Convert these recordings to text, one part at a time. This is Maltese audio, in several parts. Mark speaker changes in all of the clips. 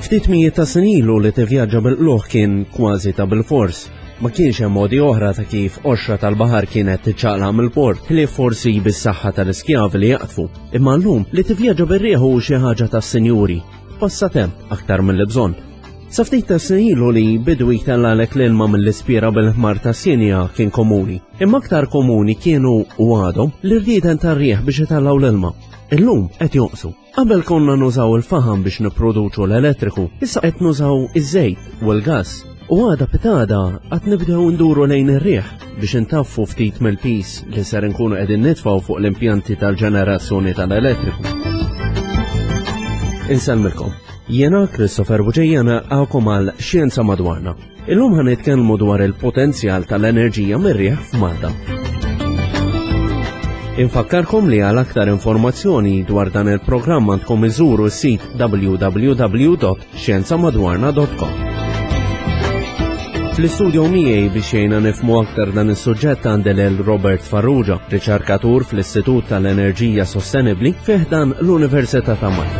Speaker 1: Ftit mijiet ta' snin ilu li tivvjaġġa bil-qluħ kien kważi ta' bil-fors. Ma kienx hemm modi oħra ta' kif qoxra tal-baħar kienet tiċċaqlaq mill-port li forsi bis-saħħa tal-iskjavi li jaqtfu. Imma llum li tivvjaġġa bir-rieħ hu xi ħaġa tas-sinjuri. Passatemp aktar milli bżonn. Sa ftit ta' snin ilu li bidu jtellalek l-ilma mill-ispira bil-ħmar ta' Sinja kien komuni. Imma aktar komuni kienu u għadhom l-irrieden tar-rieħ biex itallaw l-ilma. Illum qed jonqsu. Qabel konna nużaw il-faħam biex nipproduċu l-elettriku, issa qed nużaw iż-żejt u l-gass. U għada pitada għad nibdew nduru lejn ir-rieħ biex intaffu ftit mill-pis li ser nkunu qegħdin nitfgħu fuq l-impjanti tal-ġenerazzjoni tal-elettriku. Inselmilkom, jiena Christopher Buġejjana għakom għal Xjenza Madwarna. Illum ħan nitkellmu dwar il-potenzjal tal-enerġija mir-rieħ f'Malta. Infakkarkom li għal aktar informazzjoni dwar dan il-programm għandkom iżuru s-sit www.xjenzamadwarna.com. Fl-istudio miegħi biex jgħinna nifhmu aktar dan is-suġġett għandel Robert Farrugia, riċerkatur fl-Istitut tal-Enerġija Sostenibbli fih dan l-Università ta' Malta.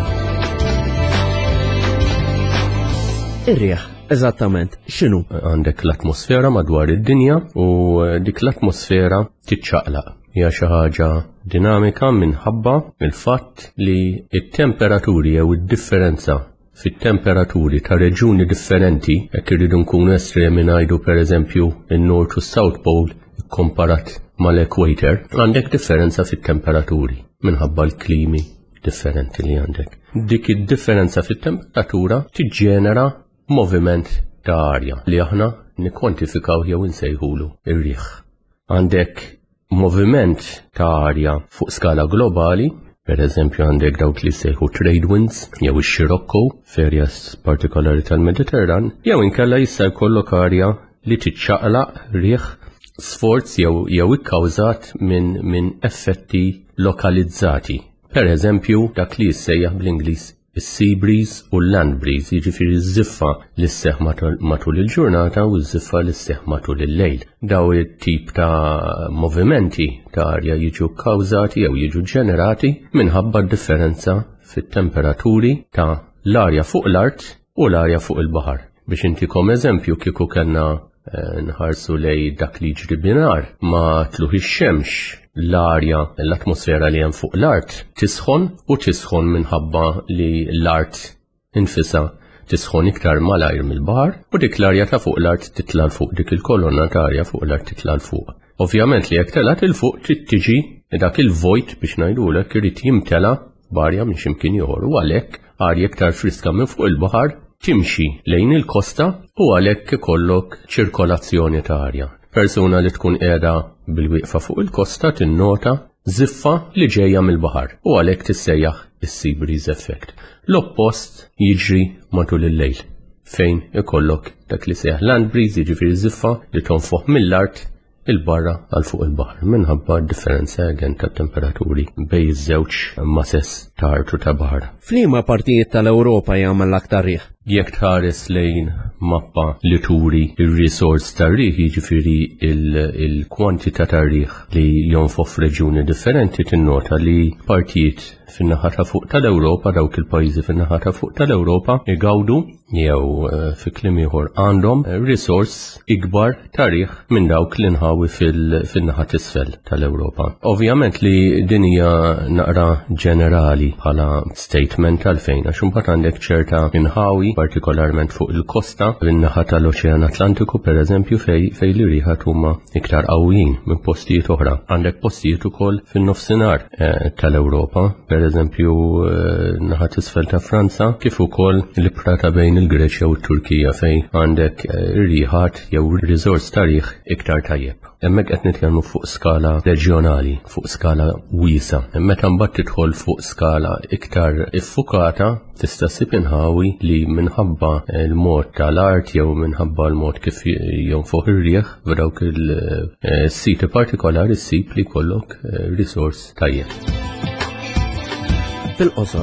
Speaker 1: Ir-rieħ, eżattament, x'inhu?
Speaker 2: Għandek l-atmosfera madwar id-dinja u dik l-atmosfera tiċċaqlaq. Hija xi ħaġa dinamika minħabba il-fatt li t-temperaturi jew id-differenza fit-temperaturi ta' reġuni differenti, jekk irridu nkunu estremi ngħidu pereżempju in-North u s-South Pole ikkomparat mal-Equator, għandek differenza fit-temperaturi minħabba l-klimi differenti li għandek. Dik id-differenza fit-temperatura tiġġenera moviment ta' arja li aħna nikkwantifikaw jew insejħulu ir-riħ. Għandek moviment ta' arja fuq skala globali, per eżempju għandek dawk li sejħu trade winds, jew ix-Scirocco f'areas partikolari tal-Mediterran, jew inkella jista' jkollok arja li tiċċaqlaq rieħ sforz jew ikkawżat minn effetti lokalizzati. Per eżempju dak li jissejjaħ bl-Ingliż is-sea breeze u l-land breeze, jiġifieri ż-żiffa li sseħħ matul il-ġurnata u ż-żiffa li sseħħ matul il-lejl. Daw it-tip ta' movimenti ta' arja jiġu kkawżati jew jiġu ġenerati minħabba d-differenza fit-temperaturi ta' l-arja fuq l-art u l-arja fuq il-baħar. Biex intikom eżempju kieku kellna nħarsu lej dak li jiġri binar ma tluħ ix-xemx, l-arja, l-atmosfera li hemm fuq l-art tisħon minħabba li l-art infisa tisħon iktar malajr mill-baħar u dik l-arja ta' fuq l-art titlal fuq dik il-kolonna ta' arja fuq l-art titlal fuq. Ovvjament li jekk telat il-fuq trid tiġi dak il-vojt biex ngħidulek irid jimtela b'arja minn x'imkien ieħor u għalhekk arja iktar friska minn fuq il-baħar timxi lejn il-kosta u għalhekk ikollok ċirkolazzjoni ta' arja. Persuna li tkun qiegħda bil-wieqfa fuq il-kosta tinnota żiffa li ġejja mill-baħar u għalhekk tissejjaħ is-sea breeze effect. L-oppost jiġri matul il-lejl fejn ikollok dak li sejjaħ land breeze, jiġifieri żiffa li tonfoħ mill-art il-barra għal fuq il-baħar minħabba differenza tat-temperaturi bejn iż-żewġ masses ta' art u ta' baħar.
Speaker 1: F'liema partijiet tal-Ewropa jagħmel l-aktar rieħ?
Speaker 2: Jekk tħares lejn mappa li turi il-resource tar-riħ, jiġifieri il-kwantità tar-riħ li jonfoq f'reġjuni differenti tinnota li partijiet fin-naħa ta' fuq tal-Ewropa, dawk il-pajjiżi fin-naħa ta' fuq tal-Ewropa igawdu jew fi kliem ieħor għandhom resource ikbar ta' riħ minn dawk li nħawi fin-naħa t'isfel tal-Ewropa. Ovvjament li din hija naqra ġenerali bħala statement għalfejn għax imbagħad għandek ċerta inħawi partikolarment fuq il-kosta fin-naħa tal-Oċean Atlantiku pereżempju fej li rieħat huma iktar qawwijin minn postijiet oħra. Għandek postijiet ukoll fin-nofsinhar tal-Ewropa, pereżempju naħa t'isfel ta' Franza kif ukoll l-ibħra ta' bejn il-Greċja u t-Turkija fejn għandek rieħat jew riżors ta' riħ iktar tajjeb. Hemmhekk qed nitkellmu fuq skala reġjonali, fuq skala wiesa. Meta mbagħad tidħol fuq skala iktar iffukata tista' ssib inħawi li minħabba l-mod tal-art jew minħabba l-mod kif jonfoq ir-rieħ f'dawk il-siti partikolari ssib li jkollok risors tajjeb.
Speaker 1: Fil-qosor.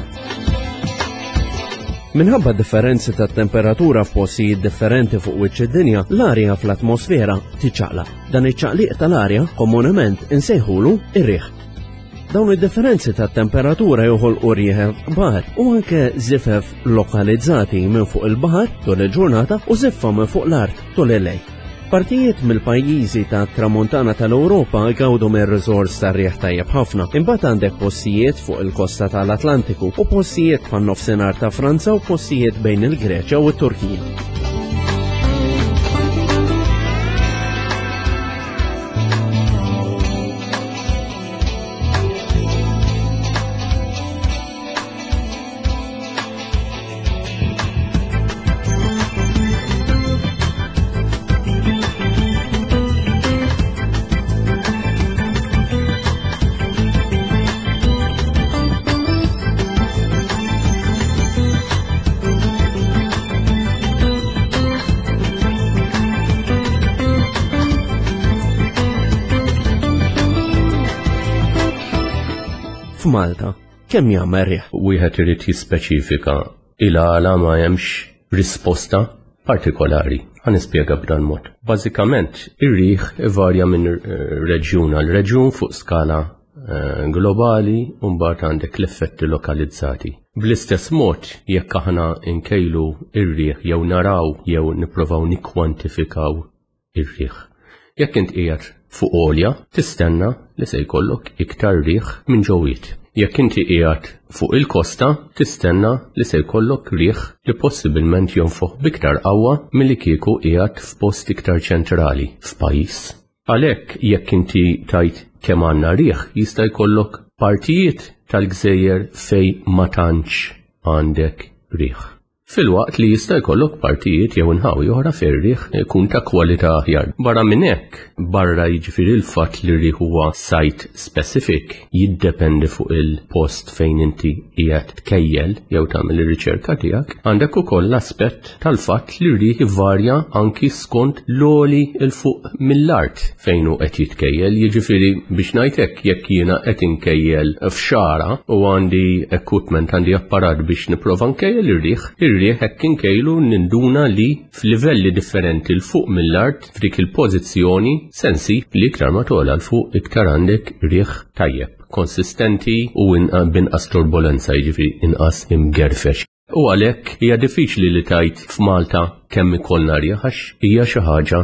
Speaker 1: Minħabba differenzi ta' temperatura f'postijiet differenti fuq wiċċ id-dinja, l-arja fl-atmosfera tiċċaqlaq. Dan iċ-ċaqliq tal-arja komunement insejħulu ir-rieħ. Dawn id-differenzi tat-temperatura joħolqu rieħ kbar u anke żifef lokalizzati minn fuq il-baħar tul il-ġurnata u żiffa minn fuq l-art tul il-lejl. Partijiet mill-pajjiżi tat-tramuntana tal-Ewropa gawdu mir-riżors tar-rieħ tajjeb ħafna. Imbagħad għandek postijiet fuq il-kosta tal-Atlantiku u postijiet fan-nofsinhar ta' Franza u postijiet bejn il-Greċja u t-Turkija. F'Malta, kemm jagħmel rieħ?
Speaker 2: Wieħed irid jispeċifika il-għala ma hemmx risposta partikolari. Ħanispjega b'dan mod. Bażikament, ir-riħ ivarja minn reġjun għal reġjun fuq skala globali u mbagħad għandek l-effetti lokalizzati. Bl-istess mod, jekk aħna nkejlu ir-riħ jew naraw jew nippruvaw nikkwantifikaw ir-riħ. Jekk int qiegħed fuq għolja, tistenna li se jkollok iktar riħ minn ġewwiet. Jekk inti qiegħed fuq il-kosta, tistenna li se jkollok riħ li possibilment jonfoq biktar qawwa milli kieku qiegħed f'post iktar ċentrali f'pajjiż. Għalhekk jekk inti tajt kemm għandna riħ, jista' jkollok partijiet tal-gżejjer fejn ma tantx għandek riħ. Fil-waqt li jista' jkollok partijiet jew inħawi oħra fejn riħ ikun ta' kwalità aħjar. Barra minn hekk, barra jiġifieri l-fatt li riħ huwa site specific jiddependi fuq il-post fejn inti qiegħed tkejjel jew tagħmel ir-riċerka tiegħek, għandek ukoll l-aspett tal-fatt li riħ ivarja anki skont l-għoli il fuq mill-art fejn hu qed jitkejjel. Jiġifieri biex ngħid hekk jekk jiena qed inkejjel f'xara u għandi equipment, għandi apparat biex nipprova nkejjel ir-riħ hekk inkejlu ninduna li f'livelli differenti l-fuq mill-art f'dik il-pożizzjoni sensi li iktar ma togħla l-fuq iktar għandek riħ tajjeb, konsistenti u binqas turbulenza, jiġifieri inqas imgerfex. U għalhekk hija diffiċli li tajt f'Malta kemm ikollna riħ għax hija xi ħaġa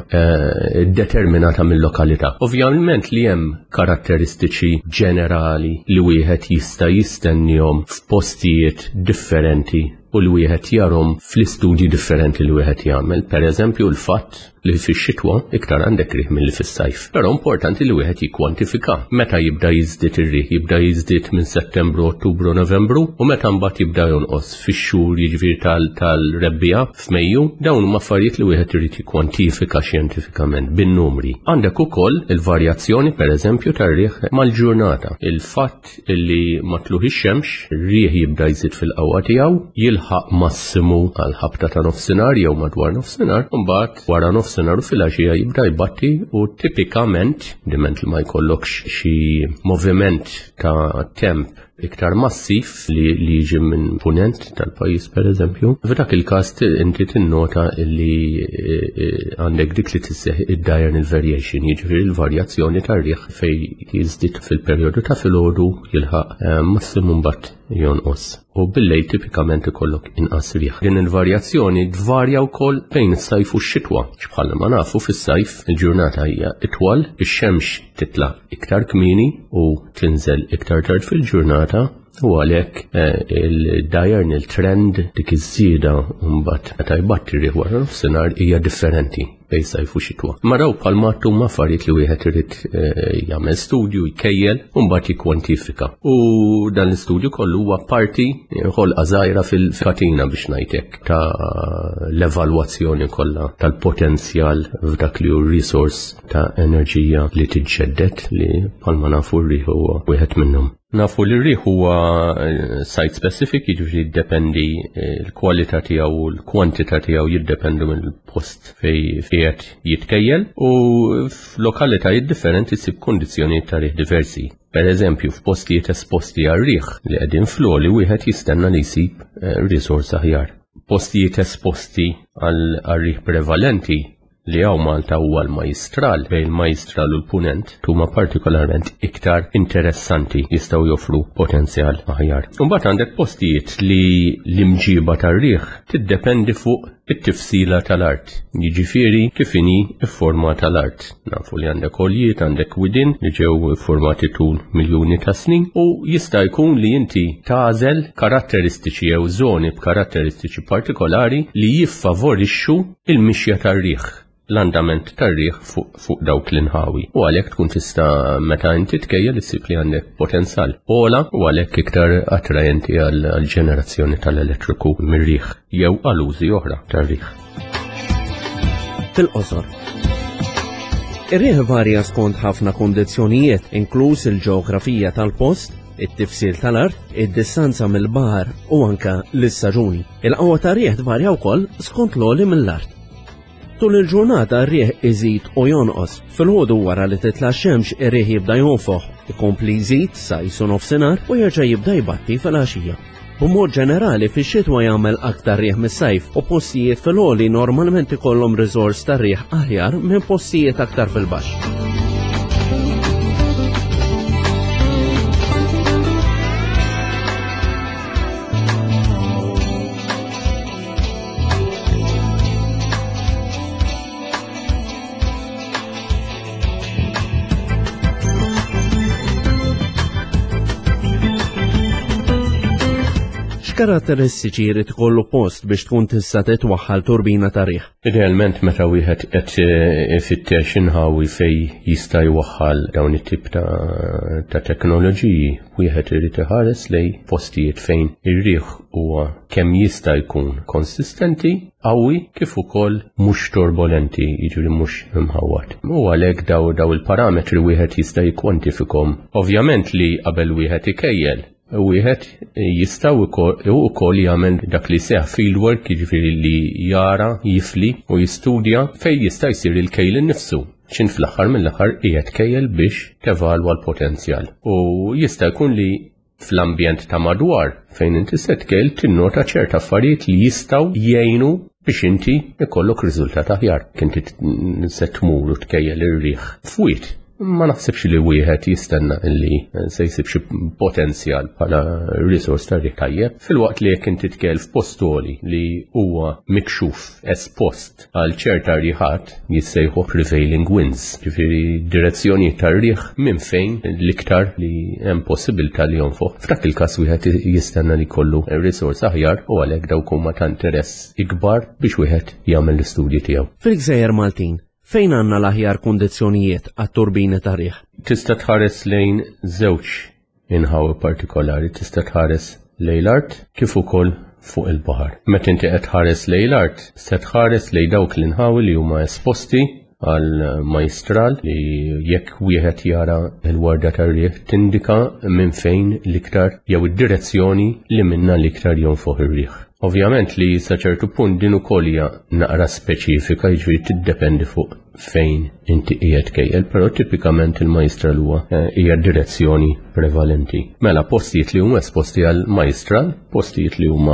Speaker 2: determinata mill-lokalità. Ovvjament li hemm karatteristiċi ġenerali li wieħed jista' jistennihom f'postijiet differenti u li wieħed jarhom fl-istudji differenti li wieħed jagħmel. Pereżempju l-fatt li fix-xitwa iktar għandek riħ milli fis-sajf. Però importanti li wieħed jikkwantifika meta jibda jiżdied ir-riħ, jibda jiżdied minn Settembru, Ottubru, Novembru u meta mbagħad jibda jonqos fix-xhur jiġifieri tal-rebbija f'Mejju. Dawn huma affarijiet li wieħed irid jikkwantifika xjentifikament bin-numri. Għandek ukoll il-varjazzjoni pereżempju tar-riħ mal-ġurnata. Il-fatt li ma tluħ ix-xemx, ir-riħ jibda jżid fil-qawwa tiegħu, jilħaq massimu għal ħabta ta' nofsinhar jew madwar nofsinhar, mbagħad wara nofsinhar u filgħaxija jibda jbatti u tipikament diment li ma jkollokx xi moviment ta' temp iktar massif li jiġi minn punent tal-pajjiż pereżempju. F'dak il-każ inti tinnota li għandek dik li tisseħ id-diurnal variation, jiġifieri l-varjazzjoni tar-riħ fejn jiżdied fil-perjodu ta' filgħodu jilħaq massimum mbagħad jonqos. U bil-lejl tipikament ikollok inqas riħ. Din il-varjazzjoni tvarja wkoll bejn is-sajf u x-xitwa. Bħalma ma nafu fis-sajf il-ġurnata hija itwal, ix-xemx titla' iktar kmieni u tinżel iktar tard fil-ġurnata u għalhekk il-diurnal trend dik iż-żieda mbagħad meta jbatti riħ wara nofsinhar hija differenti bejn sajf u xitwa. Maraw bħalma huma affarijiet li wieħed irid jagħmel studju jkejjel u mbagħad jikkwantifika. U dan l-istudju kollu huwa parti ħolqa żgħira fil-katina biex ngħid hekk ta' l-evalwazzjoni kollha tal-potenzjal f'dak li hu resource ta' enerġija li tiġġedded li bħalma nafu r-riħ huwa wieħed minnhom. Nafu li r-riħ huwa site specific, jiġifieri jiddependi l-kwalità tiegħu u l-kwantità tiegħu jiddependu mill-post fejn qed jitkejjel u f'lokalitajiet differenti ssib kundizzjonijiet ta' riħ diversi. Pereżempju f'postijiet esposti għar-riħ li qegħdin fl-għoli wieħed jistenna li jsib risors aħjar. Postijiet esposti għal-riħ prevalenti li hawn Malta huwa l-Majstral bejn il-Majstral u l-Punent huma partikolarment iktar interessanti jistgħu joffru potenzjal aħjar. Imbagħad għandek postijiet li l-imġiba tar-riħ tiddependi fuq it-tifsila tal-art. Jiġifieri kif inhi f-forma tal-art. Nafu li għandek oljiet, għandek widin li ġew formati tul miljuni ta' snin u jista' jkun li inti tagħżel karatteristiċi jew żoni b'karatteristiċi partikolari li jiffavorixxu il-mixja tar-riħ. L-andament tar-riħ fuq dawk l-inħawi. U għalhekk tkun tista' meta inti tkejjel issib li għandek potenzjal ola u għalhekk iktar attrajenti għal ġenerazzjoni tal-elettriku mir-riħ jew għal użi oħra tar-riħ.
Speaker 1: Fil-qosor. Ir-riħ varja skont ħafna kondizzjonijiet, inkluż il-ġeografija tal-post, it-tifsil tal-art, id-distanza mill-baħar u anke l-istaġuni. Il-qawwa tar-riħ tvarja wkoll skont l-għoli mill-art. Tul il-ġurnata r-riħ iżid u jonqos. Fil-ħodu wara li titla' x-xemx ir-riħ jibda jonfoħ, ikompli jżid sa jsu nofsinhar u jerġa' jibda jbatti fil-għaxija. B'mod ġenerali fix-xitwa jagħmel aktar riħ mis-sajf u postijiet fil-għoli normalment ikollhom riżors tar-riħ aħjar minn postijiet aktar fil-baxx. Karatteristiċi jrid ikollu post biex tkun tista' titwaħħal turbina ta' riħ.
Speaker 2: Idealment meta wieħed qed ifittex inħawi fejn jista' jwaħħal dawn it-tip ta' teknoloġiji, wieħed irid iħares lejn postijiet fejn ir-riħ huwa kemm jista' jkun konsistenti, qawwi kif ukoll mhux turbolenti, jiġri mhux imħawwad. U għalhekk daw il-parametri wieħed jista' jikkwantifikhom. Ovvjament li qabel wieħed ikejjel wieħed jista' wkoll jagħmel dak li seħ fieldwork, jiġifieri li jara, jifli u jistudja fejn jista' jsir il-kejl innifsu. X'in fl-aħħar mill-aħħar qiegħed kejjel biex tevalwa l-potenzjal. U jista' jkun li fl-ambjent ta' madwar fejn inti se tkejl tinnota ċerta affarijiet li jistgħu jgħinu biex inti ikollok riżultat aħjar. Inti se tmur u tkejjel ir-riħ f'wied. Ma naħsibx li wieħed jistenna li se jsib xi potenzjal bħala risors tar-riħ tajjeb fil-waqt li jekk inti tkell f'postoli li huwa mikxuf espost għal ċerta riħat jissejħu prevailing winds, ġifieri direzzjoni tar-riħ minn fejn l-iktar li hemm possibilità li jonfoq. F'dak il-każ wieħed jistenna li jkollu risors aħjar u għalhekk dawk huma ta' interess ikbar biex wieħed jagħmel l-istudji tiegħu.
Speaker 1: Fil-Gżejjer Maltin, fejn għandna l-aħjar kundizzjonijiet għat-turbini ta' riħ?
Speaker 2: Tista' tħares lejn żewġ inħawi partikolari, tista' tħares lejn l-art kif ukoll fuq il-baħar. Meta inti qed tħares lejn l-art, se tħares lejn dawk l-inħawi li huma esposti għal Majstral li jekk wieħed jara l-warda tar-riħ tindika minn fejn l-iktar jew id-direzzjoni li minna l-iktar jonfoq ir-riħ. Ovvjament li sa ċertu punt din ukoll hija naqra speċifika, jiġri tiddependi fuq fejn inti qiegħed kejjel, però tipikament il-Majstral huwa hija direzzjoni prevalenti. Mela postijiet li huma esposti għal Majstral, postijiet li huma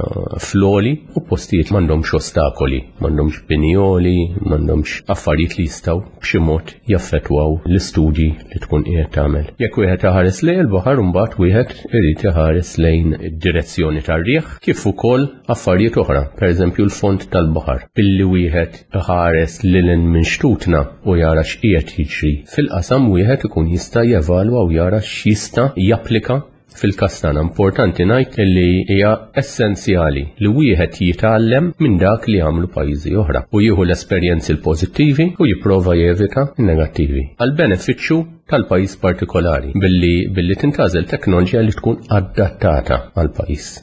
Speaker 2: floli u postijiet m'għandhomx ostakoli, m'għandhomx binjoli, m'għandhomx affarijiet li jistgħu b'xi mod jaffettwaw l-istudji li tkun qiegħed tagħmel. Jekk wieħed iħares lejn il-baħar imbagħad wieħed irid iħares lejn id-direzzjoni tar-riħ kif ukoll affarijiet oħra, pereżempju l-fond tal-baħar. Billi wieħed iħares lil minn xtutna u jara x'qiegħed jiġri fil-qasam wieħed ikun jista' jevalwa u jara x'jista' japplika fil-kastana. Importanti ngħid li hija essenzjali li wieħed jitgħallem minn dak li jagħmlu pajjiżi oħra u jieħu l-esperjenzi l-pożittivi u jipprova jevita n-negattivi għal benefiċċju tal-pajjiż partikolari billi tintgħażel teknoloġija li tkun adattata għal pajjiż.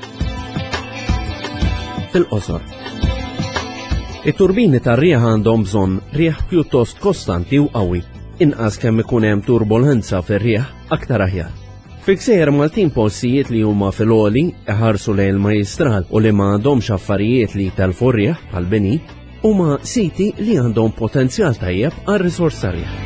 Speaker 1: Fil-qosor. It-turbini tar-riħ għandhom bżonn riħ pjuttost kostanti u qawwi. Inqas kemm ikun hemm turbulenza fir-riħ aktar aħjar. Fil-Gżejjer Maltin postijiet li huma fil-għoli iħarsu lejn il-Majstral u li m'għandhomx affarijiet li telfu r-riħ bħall-bini huma siti li għandhom potenzjal tajjeb għar-risors tar-riħ.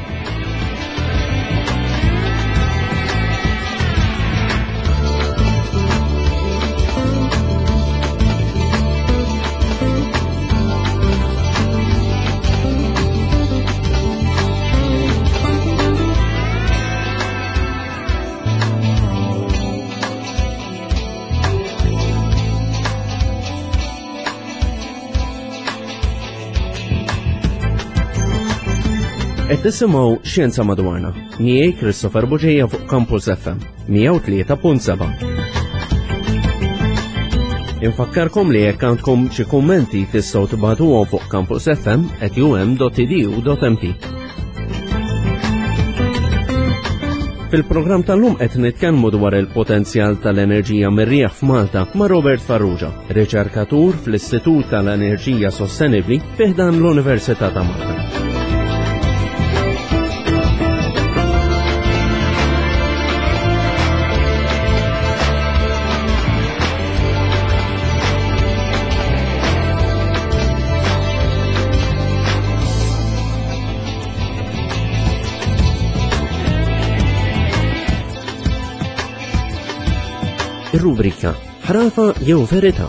Speaker 1: Qed tisimgħu Xjenza Madwarna. Miegħi Christopher Buġejja fuq Campus FM 103.7. Infakkarkom li jekk għandkom xi kummenti tistgħu tibagħtuhom fuq campusfm@um.edu.mp. Fil-programm tal-lum qed nitkellmu dwar il-potenzjal tal-enerġija mir-riħ f'Malta ma' Robert Farrugia, riċerkatur fl-Istitut tal-Enerġija Sostenibbli fih dan l-Università ta' Malta. Ir-rubrika ħrafa jew verità.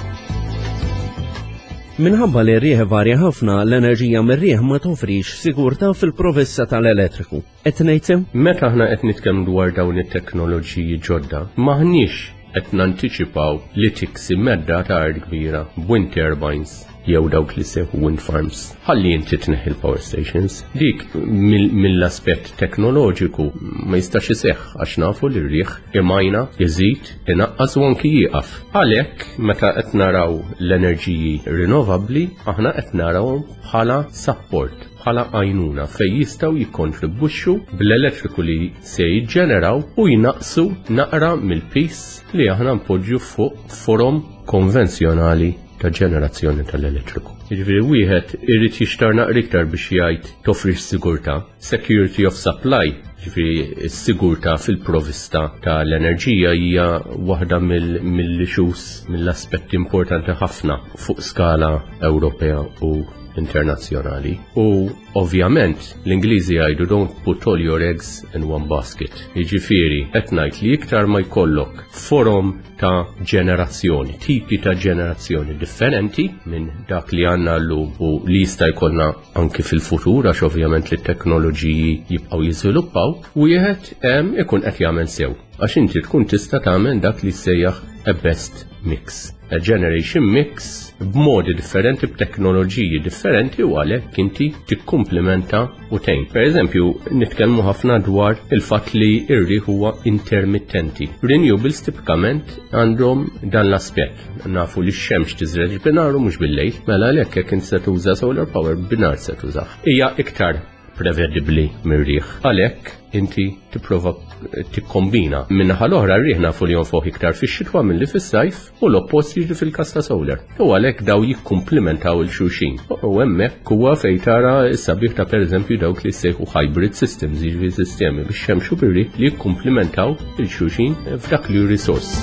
Speaker 1: Minħabba li r-riħ varja ħafna, l-enerġija mir-riħ ma toffrix sigurtà fil-provvista tal-elettriku. Qed ngħid sew?
Speaker 2: Meta aħna qed nitkellmu dwar dawn it-teknoloġiji ġodda, maħniex qed nantiċipaw li tiksi medda ta' art kbira b'wind turbines jew dawk li seħu wind farms. Ħalli inti tneħħi l-power stations. Dik mill-aspett teknoloġiku ma jistax iseħħ għax nafu li r-riħ imajna, jeżid, inaqqas u anki jieqaf. Għalhekk meta qed naraw l-enerġiji rinnovabbli, aħna qed narawhom bħala support, bħala għajnuna fejn jistgħu jikkontribwixxu bl-elettriku li se jiġġeneraw u jnaqsu naqra mill-pis li aħna npoġġu fuq forom konvenzjonali ta' ġenerazzjoni tal-elettriku. Jiġifieri wieħed irid jixtar naqra iktar biex jgħid toffri sigurtà, security of supply, jiġifieri s-sigurtà fil-provvista tal-enerġija hija waħda mill-issues mill-aspetti importanti ħafna fuq skala Ewropea u internazzjonali. U ovvjament l-Ingliżi jgħidu don't put all your eggs in one basket. Jiġifieri qed ngħid li iktar ma jkollok forum ta' ġenerazzjoni, tipi ta' ġenerazzjoni differenti minn dak li għandna llum u li jista' jkollna anke fil-futur għax ovvjament li t-teknoloġiji jibqgħu jiżviluppaw, wieħed ikun qed jagħmel sew. Għax inti tkun tista' tagħmel dak li sejjaħ a best mix. A generation mix b'modi differenti, b'teknoloġiji differenti u għalhekk inti tikkumplementa u tgħin. Pereżempju, nitkellmu ħafna dwar il-fatt li r-riħ huwa intermittenti. Renewables tipikament għandhom dan l-aspett. Nafu li x-xemx tiżreġ b'nar u mhux bil-lejl, mela għalhekk jekk inti se tuża solar power b'nar se tużah. Hija iktar prevedibbli mir-riħ. Għalhekk inti tipprova tikkombina. Min-naħa l-oħra r-riħ nafu li jonfoq iktar fix-xitwa milli fis-sajf u l-oppost jiġri fil-każ ta' solar. U għalhekk daw jikkumplimentaw il-xulxin. U hemmhekk huwa fejn tara s-sabiħ ta' pereżempju dawk li jsejħu hybrid systems, jiġri sistemi biex xemxu bir-riħ li jikkumplimentaw il-xulxin f'dak li hu resource.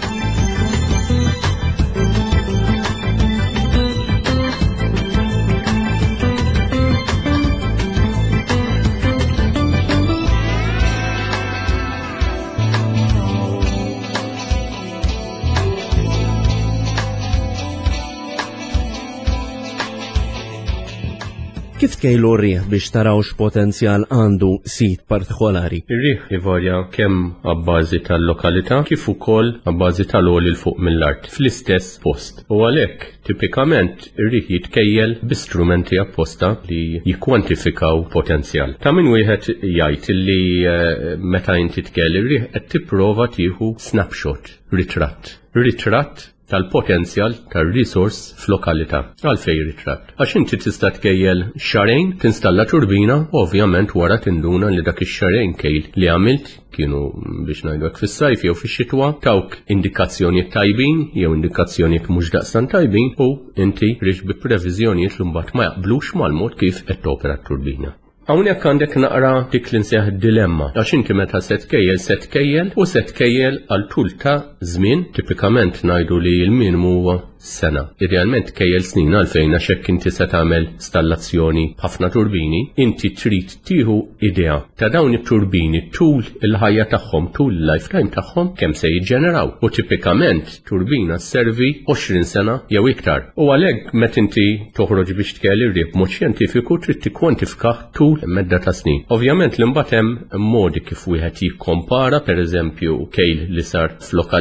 Speaker 1: Kif tkejlu r-riħ biex taraw x'potenzjal għandu sit partikolari?
Speaker 2: Ir-riħ ivarja kemm għabbażi tal-lokalità kif ukoll għabbażi tal-għoli l fuq mill-art fl-istess post. U għalhekk tipikament ir-riħ jitkejjel b'istrumenti apposta li jikkwantifikaw potenzjal. Ta' min wieħed jgħid li meta inti tkell ir-riħ qed tipprova tieħu snapshot, ritratt tal-potenzjal tal-resource f'lokalità. Għalfejn ritratt. Għax inti tista' tkejjel xarejn, tinstalla turbina, ovvjament wara tinduna li dak ix-xarejn kejl li għamilt kienu biex ngħidlek fis-sajf jew fix-xitwa tawk indikazzjonijiet tajbin jew indikazzjonijiet mhux daqstant tajbin u inti rix bi previżjonijiet li mbagħad ma jaqblux mal-mod kif qed topera t-turbina. Hawnhekk għandek naqra dik li nsejħ dilemma għax inti meta se tkejjel u se tkejjel għal tul ta' żmien, tipikament ngħidu li l-minimu huwa sena. Idealment tkejjel snin għalfejn għax hekk inti se tagħmel installazzjoni b'ħafna turbini, inti trid tieħu idea ta' dawn it-turbini tul il-ħajja tagħhom, tul il-lifetime tagħhom kemm se jiġġeneraw. U tipikament turbina sservi 20 sena jew iktar. U għalhekk meta inti toħroġ biex tkejjel ir-riħ b'mod xjentifiku trid tikkwantifikaħ tul medda ta' snin. Ovvjament l-imbagħad hemm modi kif wieħed jikkompara pereżempju kejl li sar f'lokalità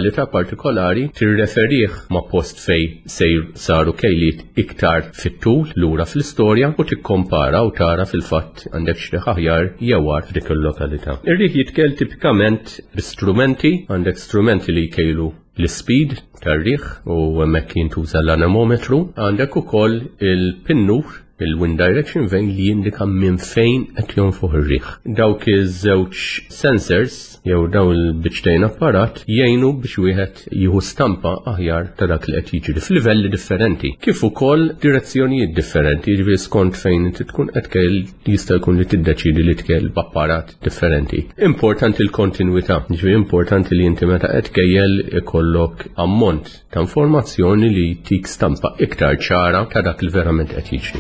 Speaker 2: lokalità partikolari tirreferih ma' post fej saru kejliet iktar fit-tul lura fl-istorja u tikkompara u tara fil-fatt għandek xi aħjar jewwar f'dik il-lokalità. Ir-riħ jitkel tipikament b'istrumenti, għandek strumenti li jkejlu l-speed tar-riħ u hemmhekk jintuża l-anemometru, għandek ukoll il-pinnur il-wind direction vejn li jindika minn fejn qed jonfuħ ir-riħ. Dawk iż-żewġ sensors jew daw il-biċtejn apparat jgħinu biex wieħed jieħu stampa aħjar ta' dak li qed jiġri f'livelli differenti. Kif ukoll direzzjonijiet differenti, jiġri skont fejn inti tkun qed tkel jista' jkun li tiddeċidi li tkel b'apparat differenti. Importanti l-kontinwità, jiġri importanti li inti meta qed tkejjel ikollok ammont ta' informazzjoni li tik stampa iktar ċara ta' dak li verament qed jiġri.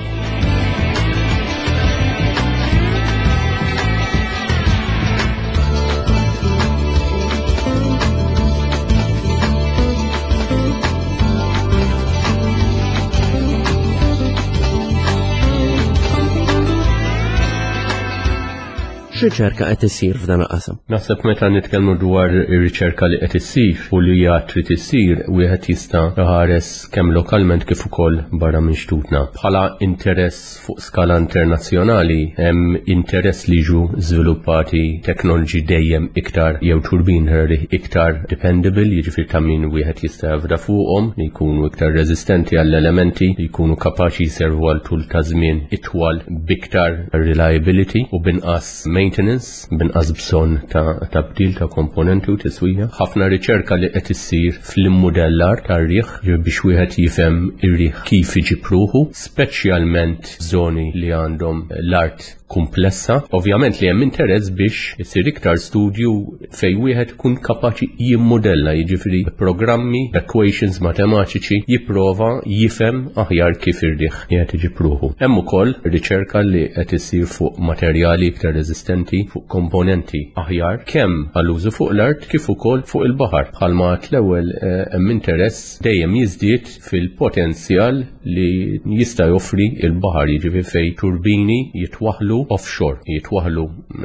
Speaker 1: X'riċerka qed issir f'dan il-qasam?
Speaker 2: Naħseb meta nitkellmu dwar ir-riċerka li qed issir u li hija trid issir wieħed jista' ħares kemm lokalment kif ukoll barra minn xtutna. Bħala interess fuq skala internazzjonali hemm interess li jiġu żviluppati teknoloġi dejjem iktar jew turbin iktar dependable, jiġifier ta' min wieħed jista' jafda fuqhom li jkunu iktar resistenti għall-elementi, li jkunu kapaċi jservu għal tul ta' żmien itwal biktar reliability u binqas maintenance, binqas bżonn ta' bdil ta' komponenti u tiswija. Ħafna riċerka li qed issir fl-immodellar tar-riħ biex wieħed jifhem ir-riħ kif iġipruħu, speċjalment żoni li għandhom l-art komplessa. Ovvjament li hemm interess biex isir iktar studju fej wieħed kun kapaċi jimmodella, jiġifieri programmi, equations matematiċi jipprova jifhem aħjar kif ir-riħ qed iġipruħu. Hemm ukoll riċerka li qed isir fuq materjali iktar resistenti, fuq komponenti aħjar kemm għall-użu fuq l-art kif ukoll fuq il-baħar. Bħalma l-ewwel hemm interess dejjem jiżdied fil-potenzjal li jista' joffri il-baħar, jiġifieri fej turbini jitwaħħlu offshore, jitwaħlu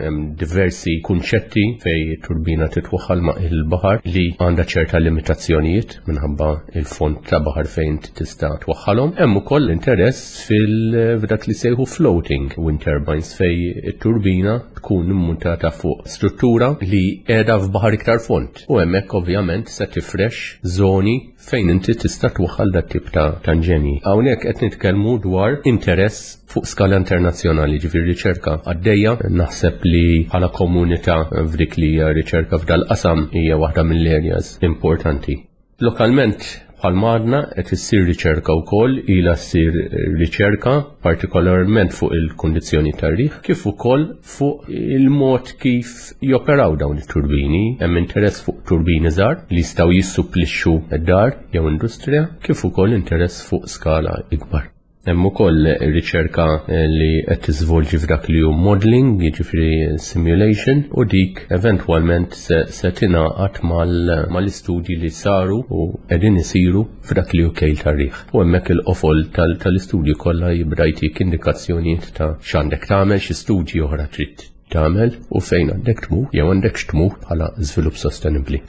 Speaker 2: diversi kunċetti fej turbina titwaħħal ma' il-bahar li għandha ċerta limitazzjonijiet minħabba il-fond ta' bahar fejn tista' twaħħalhom. Hemm ukoll interess f'dak li sejħu floating wind turbines fej it-turbina tkun immuntata fuq struttura li qiegħda f'baħar iktar fond. U hemmhekk ovvjament se tifrex żoni fejn inti tista' twaħħal dak tip ta' tanġenji. Hawnhekk qed nitkellmu dwar interess fuq skala internazzjonali, ġifieri riċerka għaddejja. Naħseb li bħala komunità f'dik li hija riċerka f'dal-qasam hija waħda mill-areas importanti. Lokalment bħal madna qed issir riċerka wkoll ilha ssir riċerka partikolarment fuq il-kundizzjoni tar-riħ kif ukoll fuq il-mod kif joperaw dawn it-turbini. Hemm interess fuq turbini żgħar li jistgħu jissupplixxu d-dar jew industrija kif ukoll interess fuq skala ikbar. Hemm ukoll riċerka li qed tiżvolġi f'dak li hu modeling, jiġifieri simulation, u dik eventwalment se tingħaqad mal-istudji li saru u qegħdin isiru f'dak li hu kejl tar-riħ. U hemmhekk il-qofol tal-istudji kollha jibda jtik indikazzjonijiet ta' x'għandek tagħmel, xi studji oħra trid tagħmel u fejn għandek tmur jew għandek tmur bħala żvilupp sostenibbli.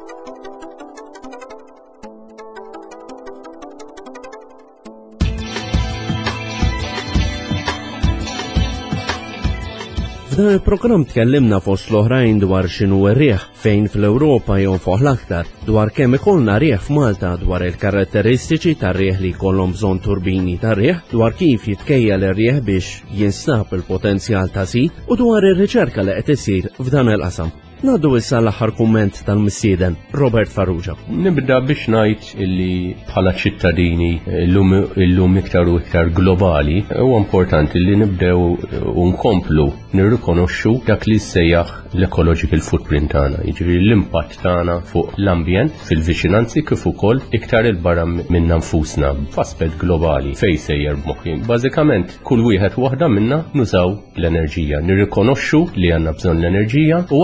Speaker 1: F'dan il-programm tkellimna fost l-oħrajn dwar x'inhu r-riħ fejn fl-Ewropa jonfoħ l-aktar, dwar kemm ikollna riħ f'Malta, dwar il-karatteristiċi tar-riħ li jkollhom bżonn turbini tar-riħ, dwar kif jitkejjel ir-riħ biex jinstab il-potenzjal ta' sit u dwar ir-riċerka li qed isir f'dan il-qasam. Naddu issa l-aħħar kumment tal-missieden Robert Farrugia.
Speaker 2: Nibda biex ngħid illi bħala ċittadini illum iktar u iktar globali huwa importanti li nibdew u nkomplu nirrikonoxxu dak li ssejjaħ l-ecological footprint tagħna, jiġifieri l-impatt tagħna fuq l-ambjent fil-viċinanzi kif ukoll iktar il-barra minn nfusna f'aspett globali fejn sejjer b'moħħi. Bażikament kull wieħed waħda minna nużaw l-enerġija, nirrikonoxxu li għandna bżonn l-enerġija u għalhekk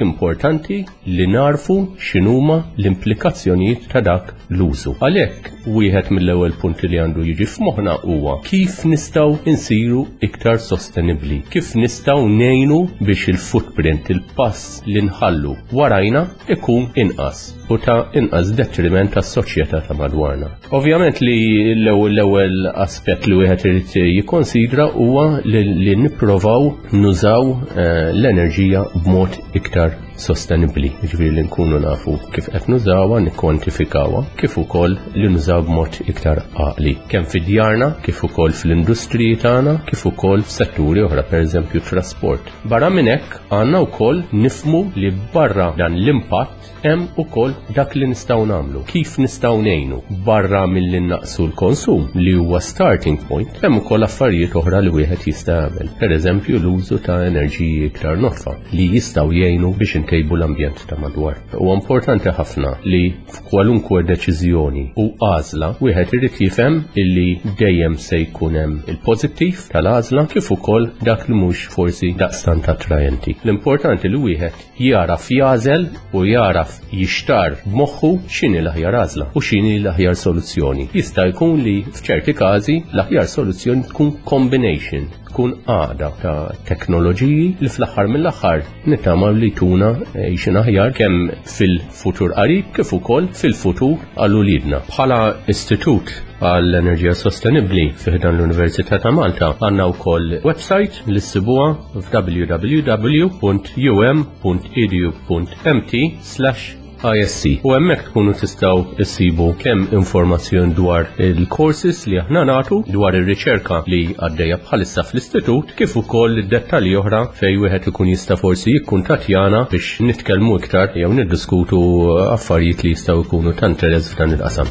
Speaker 2: importanti li narfu x'inhuma l-implikazzjonijiet ta' dak l-użu. Għalhekk wieħed mill-ewwel punti li għandu jiġi f'moħħna huwa kif nistgħu insiru iktar sostenibbli, kif nistgħu ngħinu biex il-footprint, il-pass li nħallu warajna ikun inqas u ta' inqas detriment tas-soċjetà ta' madwarna. Ovvjament li l-ewwel aspett li wieħed irid jikkonsidra huwa li nipprovaw nużaw l-enerġija b'mod iktar sostenibbli. Jiġifieri li nkunu nafu kif qed nużawha, nikkwantifikawha, kif ukoll li nużaw b'mod iktar għaqli. Kemm fid-djarna, kif ukoll fl-industriji tagħna, kif ukoll f'setturi oħra, pereżempju trasport. Barra minn hekk għandna wkoll nifhmu li barra dan l-impatt hemm ukoll dak li nistgħu nagħmlu. Kif nistgħu ngħinu barra milli naqsu l-konsum li huwa starting point, hemm ukoll affarijiet oħra li wieħed jista' jagħmel. Pereżempju l-użu ta' enerġiji iktar notfa li jistgħu jgħinu biex intejbu l-ambjent ta' madwar. Huwa importanti ħafna li f'kwalunkwe deċiżjoni u għażla wieħed irid jifhem illi dejjem se jkun hemm il-pożittiv tal-għażla kif ukoll dak li mhux forsi daqstant attrajenti. L-importanti li wieħed jaraf jażel u jaraf jixtar b'moħħu x'inhi l-aħjar għażla u x'inhi l-aħjar soluzzjoni. Jista' jkun li f'ċerti każi l-aħjar soluzzjoni tkun combination, tkun għaqda ta' teknoloġiji li fl-aħħar mill-aħħar nittamaw li tuna xin aħjar kemm fil-futur qarib kif ukoll fil-futur għal ulidna. Bħala istitut għall-enerġija sostenibbli fiħdan l-Università ta' Malta għandna wkoll website li ssibuha www.um.edu.mt/ISC u hemmhekk tkunu tistgħu issibu kemm informazzjoni dwar il-courses li aħna nagħtu dwar ir-riċerka li għaddejja bħalissa fl-istitut kif ukoll dettalji oħra fejn wieħed ikun jista' forsi jikkuntattjana biex nitkellmu iktar jew niddiskutu affarijiet li jistgħu jkunu ta' interess f'dan il-qasam.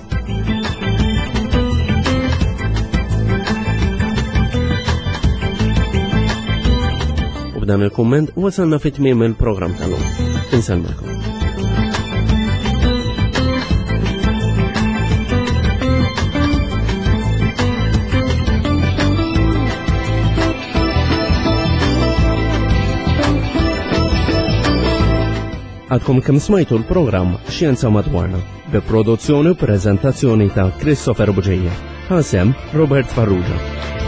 Speaker 1: Dan il-komment wasalna fit-tmiem il-programm tal-lum. Insalmakom. Għadkom kemm smajtu l-programm Xjenza Madwarna bi produzzjoni u preżentazzjoni ta' Christopher Buġejja. Ħasem Robert Farrugia.